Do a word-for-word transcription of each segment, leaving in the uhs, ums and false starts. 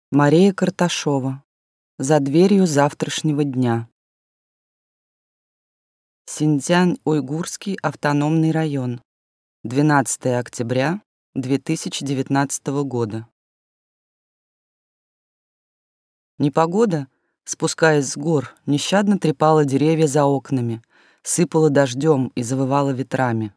Мария Карташова. За дверью завтрашнего дня. Синьцзян-Уйгурский автономный район. двенадцатое октября две тысячи девятнадцатого года. Непогода, спускаясь с гор, нещадно трепала деревья за окнами, сыпала дождем и завывала ветрами.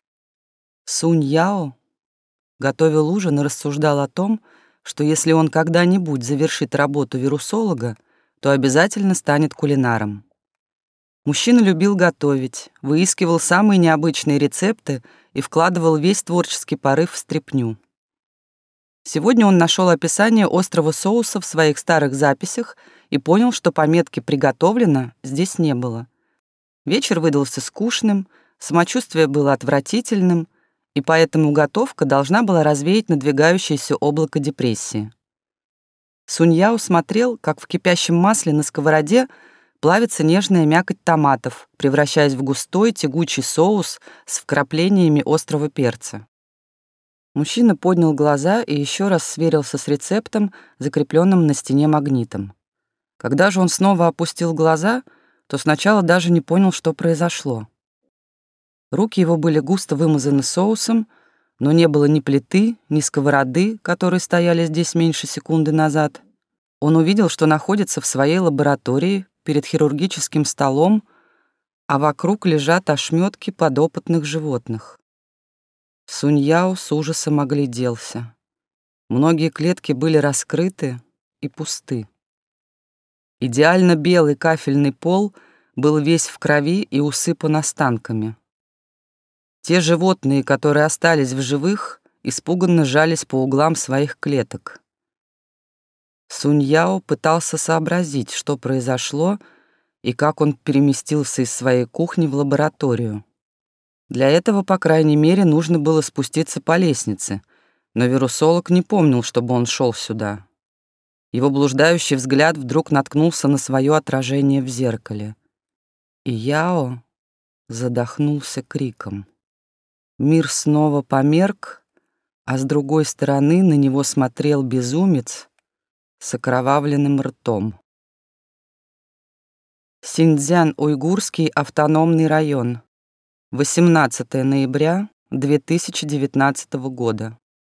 Сунь Яо, готовил ужин, и рассуждал о том, что если он когда-нибудь завершит работу вирусолога, то обязательно станет кулинаром. Мужчина любил готовить, выискивал самые необычные рецепты и вкладывал весь творческий порыв в стряпню. Сегодня он нашел описание острого соуса в своих старых записях и понял, что пометки «приготовлено» здесь не было. Вечер выдался скучным, самочувствие было отвратительным, и поэтому готовка должна была развеять надвигающееся облако депрессии. Сунь Яо смотрел, как в кипящем масле на сковороде плавится нежная мякоть томатов, превращаясь в густой тягучий соус с вкраплениями острого перца. Мужчина поднял глаза и еще раз сверился с рецептом, закрепленным на стене магнитом. Когда же он снова опустил глаза, то сначала даже не понял, что произошло. Руки его были густо вымазаны соусом, но не было ни плиты, ни сковороды, которые стояли здесь меньше секунды назад. Он увидел, что находится в своей лаборатории перед хирургическим столом, а вокруг лежат ошметки подопытных животных. Сунь Яо с ужасом огляделся. Многие клетки были раскрыты и пусты. Идеально белый кафельный пол был весь в крови и усыпан останками. Те животные, которые остались в живых, испуганно жались по углам своих клеток. Сунь Яо пытался сообразить, что произошло и как он переместился из своей кухни в лабораторию. Для этого, по крайней мере, нужно было спуститься по лестнице, но вирусолог не помнил, чтобы он шел сюда. Его блуждающий взгляд вдруг наткнулся на свое отражение в зеркале. И Яо задохнулся криком. Мир снова померк, а с другой стороны на него смотрел безумец с окровавленным ртом. Синьцзян-Уйгурский автономный район. восемнадцатое ноября две тысячи девятнадцатого года.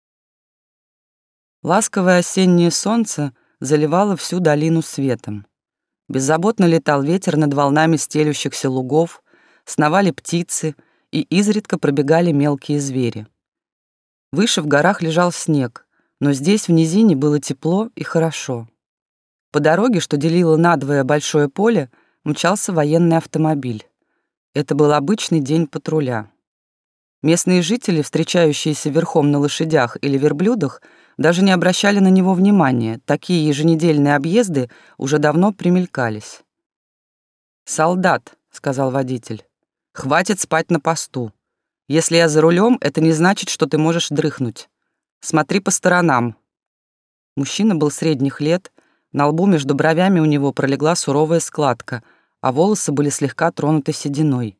Ласковое осеннее солнце заливало всю долину светом. Беззаботно летал ветер над волнами стелющихся лугов, сновали птицы, и изредка пробегали мелкие звери. Выше в горах лежал снег, но здесь в низине было тепло и хорошо. По дороге, что делила надвое большое поле, мчался военный автомобиль. Это был обычный день патруля. Местные жители, встречающиеся верхом на лошадях или верблюдах, даже не обращали на него внимания, такие еженедельные объезды уже давно примелькались. «Солдат», — сказал водитель. «Хватит спать на посту. Если я за рулем, это не значит, что ты можешь дрыхнуть. Смотри по сторонам». Мужчина был средних лет, на лбу между бровями у него пролегла суровая складка, а волосы были слегка тронуты сединой.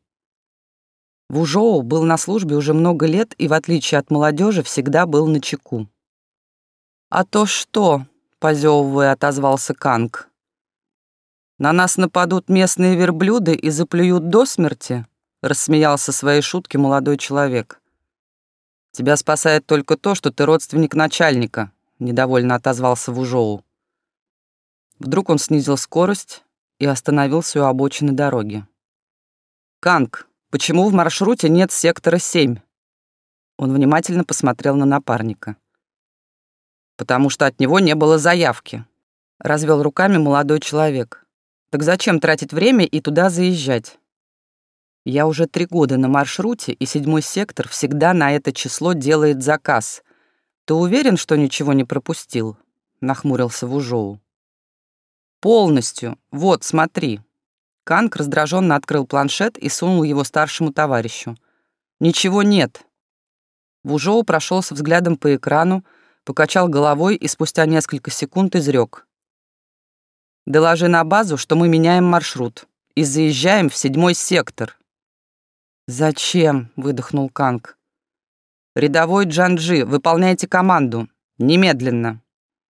Вужоу был на службе уже много лет и, в отличие от молодежи, всегда был начеку. «А то что?» — позевывая, отозвался Канг. «На нас нападут местные верблюды и заплюют до смерти?» — рассмеялся своей шутке молодой человек. «Тебя спасает только то, что ты родственник начальника», — недовольно отозвался Вужоу. Вдруг он снизил скорость и остановился у обочины дороги. «Канг, почему в маршруте нет сектора семь?» Он внимательно посмотрел на напарника. «Потому что от него не было заявки», — развел руками молодой человек. «Так зачем тратить время и туда заезжать? Я уже три года на маршруте, и седьмой сектор всегда на это число делает заказ. Ты уверен, что ничего не пропустил?» — нахмурился Вужоу. «Полностью. Вот, смотри». Канг раздраженно открыл планшет и сунул его старшему товарищу. «Ничего нет». Вужоу прошелся взглядом по экрану, покачал головой и спустя несколько секунд изрек. «Доложи на базу, что мы меняем маршрут и заезжаем в седьмой сектор». «Зачем?» — выдохнул Канг. «Рядовой Джанджи, выполняйте команду. Немедленно».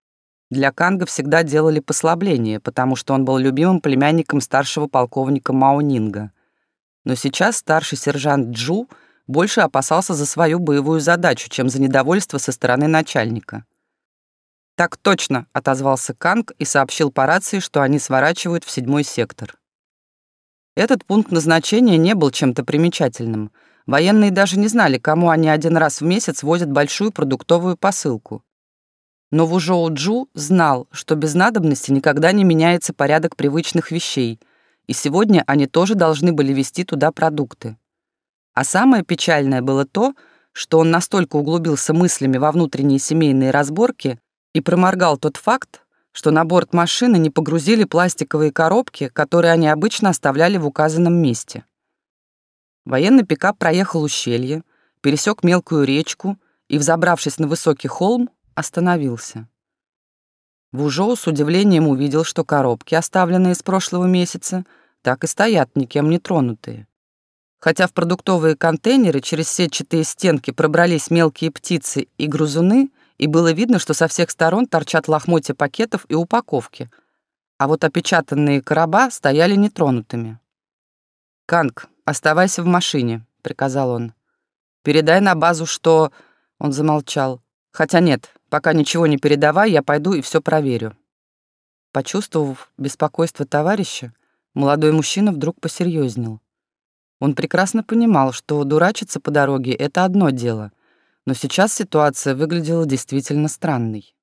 Для Канга всегда делали послабление, потому что он был любимым племянником старшего полковника Мао Нинга. Но сейчас старший сержант Джу больше опасался за свою боевую задачу, чем за недовольство со стороны начальника. «Так точно», — отозвался Канг и сообщил по рации, что они сворачивают в седьмой сектор. Этот пункт назначения не был чем-то примечательным. Военные даже не знали, кому они один раз в месяц возят большую продуктовую посылку. Но Вужоу-Джу знал, что без надобности никогда не меняется порядок привычных вещей, и сегодня они тоже должны были везти туда продукты. А самое печальное было то, что он настолько углубился мыслями во внутренние семейные разборки и проморгал тот факт, что на борт машины не погрузили пластиковые коробки, которые они обычно оставляли в указанном месте. Военный пикап проехал ущелье, пересек мелкую речку и, взобравшись на высокий холм, остановился. Вужоу с удивлением увидел, что коробки, оставленные с прошлого месяца, так и стоят, никем не тронутые. Хотя в продуктовые контейнеры через сетчатые стенки пробрались мелкие птицы и грызуны, и было видно, что со всех сторон торчат лохмотья пакетов и упаковки, а вот опечатанные короба стояли нетронутыми. «Канг, оставайся в машине», — приказал он. «Передай на базу, что...» — он замолчал. «Хотя нет, пока ничего не передавай, я пойду и все проверю». Почувствовав беспокойство товарища, молодой мужчина вдруг посерьезнел. Он прекрасно понимал, что дурачиться по дороге — это одно дело, но сейчас ситуация выглядела действительно странной.